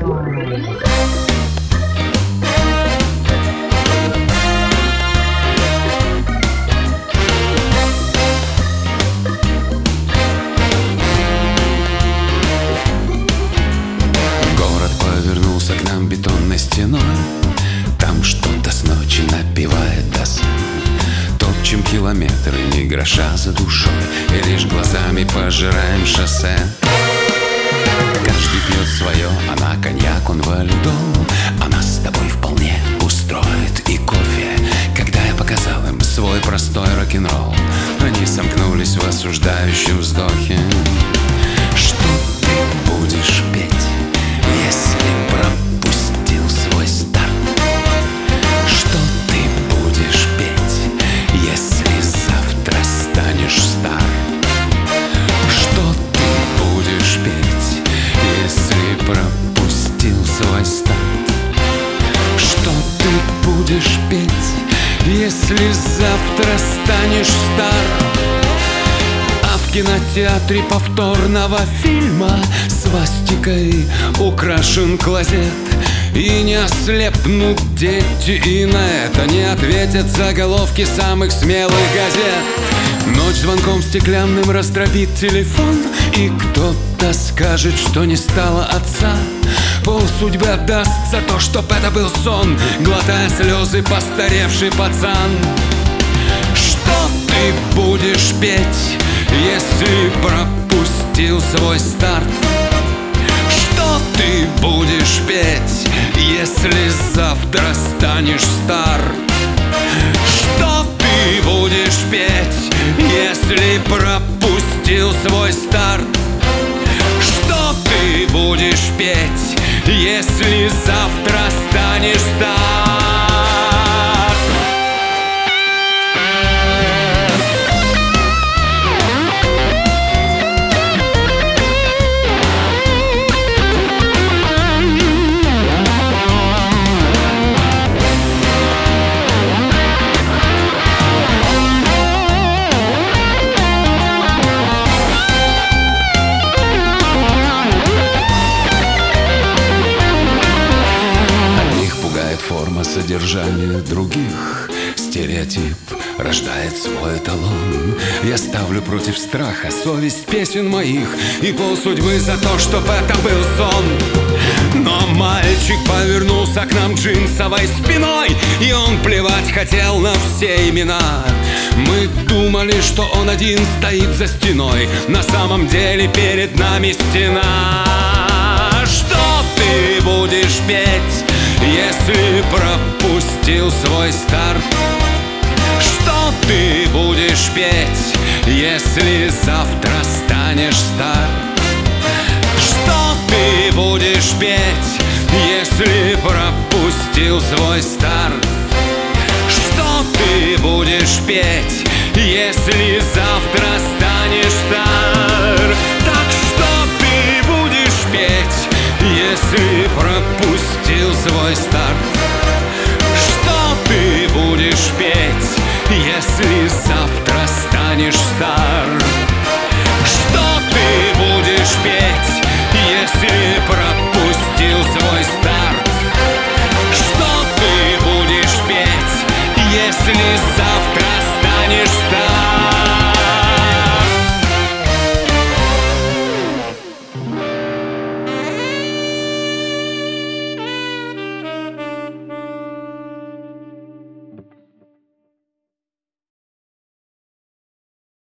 Город повернулся к нам бетонной стеной. Там что-то с ночи напевает до сна. Топчем километры, ни гроша за душой, и лишь глазами пожираем шоссе. Каждый пьет свое, она коньяк, он валидол. А нас с тобой вполне устроит и кофе. Когда я показал им свой простой рок-н-ролл, они сомкнулись в осуждающем вздохе. Что ты будешь петь, если пропустил свой старт? Что ты будешь петь, если завтра станешь стар? Что ты будешь петь, если пропустил свой старт? Что ты будешь петь, если завтра станешь стар? А в кинотеатре повторного фильма свастикой украшен клозет. И не ослепнут дети, и на это не ответят заголовки самых смелых газет. Ночь звонком стеклянным раздробит телефон, и кто-то скажет, что не стало отца. Полсудьбы отдаст за то, чтоб это был сон, глотая слезы постаревший пацан. Что ты будешь петь, если пропустил свой старт? Что ты будешь петь, если завтра станешь стар? Что ты будешь петь, если пропустил свой старт? Что ты будешь петь, если завтра станешь стар? Форма содержания других, стереотип рождает свой эталон. Я ставлю против страха совесть песен моих и полсудьбы за то, чтоб это был сон. Но мальчик повернулся к нам джинсовой спиной, и он плевать хотел на все имена. Мы думали, что он один стоит за стеной, на самом деле перед нами стена. Что ты будешь петь, если пропустил свой старт? Что ты будешь петь, если завтра станешь стар? Что ты будешь петь, если пропустил свой старт?